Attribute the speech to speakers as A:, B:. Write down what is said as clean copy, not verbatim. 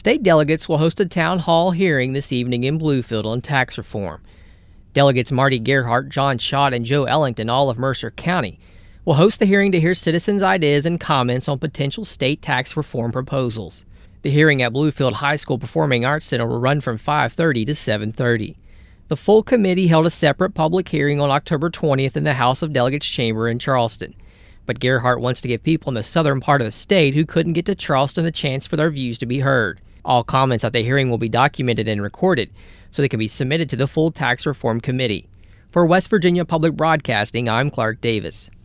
A: State delegates will host a town hall hearing this evening in Bluefield on tax reform. Delegates Marty Gerhart, John Schott, and Joe Ellington, all of Mercer County, will host the hearing to hear citizens' ideas and comments on potential state tax reform proposals. The hearing at Bluefield High School Performing Arts Center will run from 5:30 to 7:30. The full committee held a separate public hearing on October 20th in the House of Delegates chamber in Charleston. But Gerhart wants to give people in the southern part of the state who couldn't get to Charleston a chance for their views to be heard. All comments at the hearing will be documented and recorded, so they can be submitted to the full Tax Reform Committee. For West Virginia Public Broadcasting, I'm Clark Davis.